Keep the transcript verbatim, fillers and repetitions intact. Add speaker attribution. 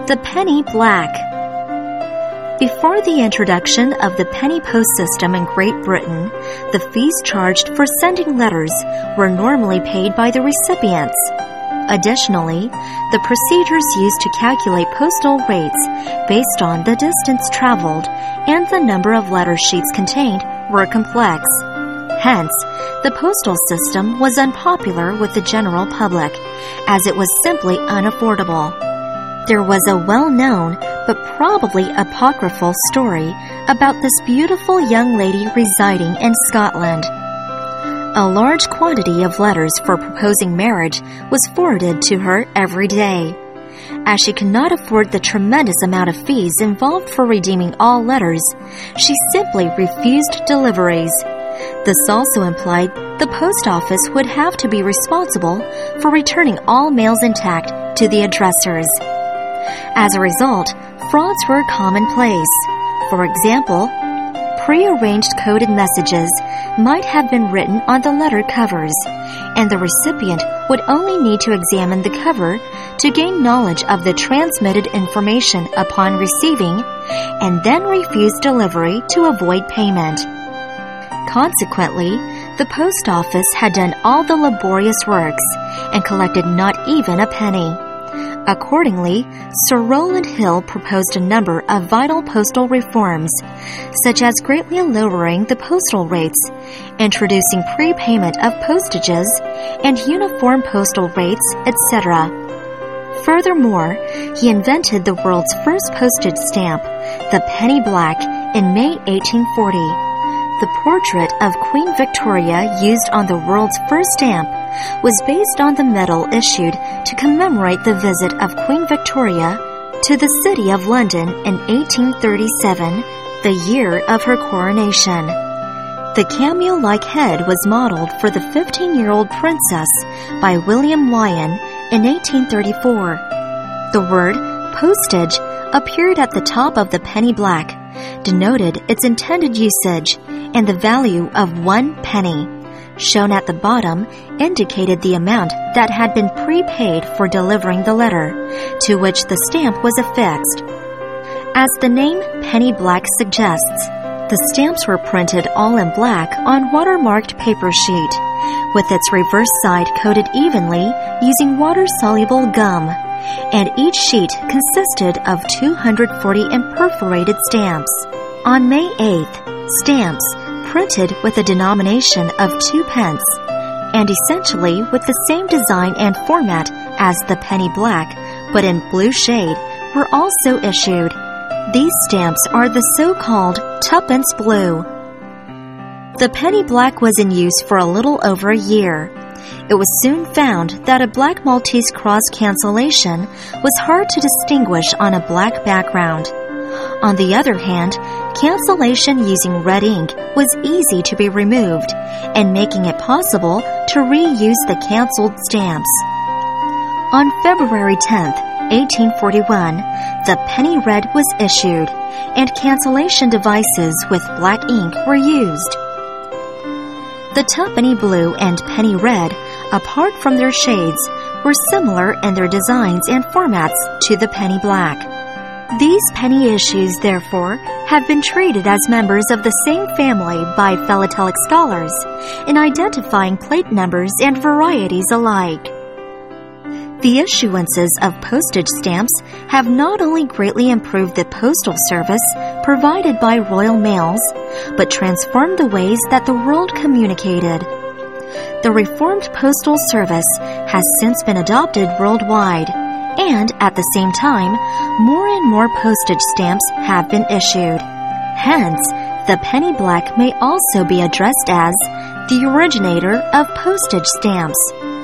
Speaker 1: The penny black. Before the introduction of the penny post system in Great Britain, the fees charged for sending letters were normally paid by the recipients. Additionally, the procedures used to calculate postal rates based on the distance traveled and the number of letter sheets contained were complex. Hence, the postal system was unpopular with the general public, as it was simply unaffordable. There was a well-known but probably apocryphal story about this beautiful young lady residing in Scotland. A large quantity of letters for proposing marriage was forwarded to her every day. As she could not afford the tremendous amount of fees involved for redeeming all letters, she simply refused deliveries. This also implied the post office would have to be responsible for returning all mails intact to the addressers. As a result, frauds were commonplace. For example, pre-arranged coded messages might have been written on the letter covers, and the recipient would only need to examine the cover to gain knowledge of the transmitted information upon receiving, and then refuse delivery to avoid payment. Consequently, the post office had done all the laborious works and collected not even a penny. Accordingly, Sir Rowland Hill proposed a number of vital postal reforms, such as greatly lowering the postal rates, introducing prepayment of postages, and uniform postal rates, et cetera. Furthermore, he invented the world's first postage stamp, the penny black, in May eighteen forty. The portrait of Queen Victoria used on the world's first stamp was based on the medal issued to commemorate the visit of Queen Victoria to the City of London in eighteen thirty-seven, the year of her coronation. The cameo-like head was modeled for the fifteen-year-old princess by William Lyon in eighteen thirty-four. The word postage appeared at the top of the penny black, denoted its intended usage, and the value of one penny, shown at the bottom, indicated the amount that had been prepaid for delivering the letter, to which the stamp was affixed. As the name penny black suggests, the stamps were printed all in black on watermarked paper sheet, with its reverse side coated evenly using water-soluble gum, and each sheet consisted of two hundred forty imperforated stamps. On May eighth, stamps, printed with a denomination of two pence, and essentially with the same design and format as the penny black, but in blue shade, were also issued. These stamps are the so-called tuppence blue. The penny black was in use for a little over a year. It was soon found that a black Maltese cross cancellation was hard to distinguish on a black background. On the other hand, cancellation using red ink was easy to be removed, and making it possible to reuse the cancelled stamps. On February tenth, eighteen forty-one, the penny red was issued, and cancellation devices with black ink were used. The tuppenny blue and penny red, apart from their shades, were similar in their designs and formats to the penny black. These penny issues, therefore, have been treated as members of the same family by philatelic scholars in identifying plate numbers and varieties alike. The issuances of postage stamps have not only greatly improved the postal service provided by Royal Mails, but transformed the ways that the world communicated. The reformed postal service has since been adopted worldwide, and at the same time, more and more postage stamps have been issued. Hence, the penny black may also be addressed as the originator of postage stamps.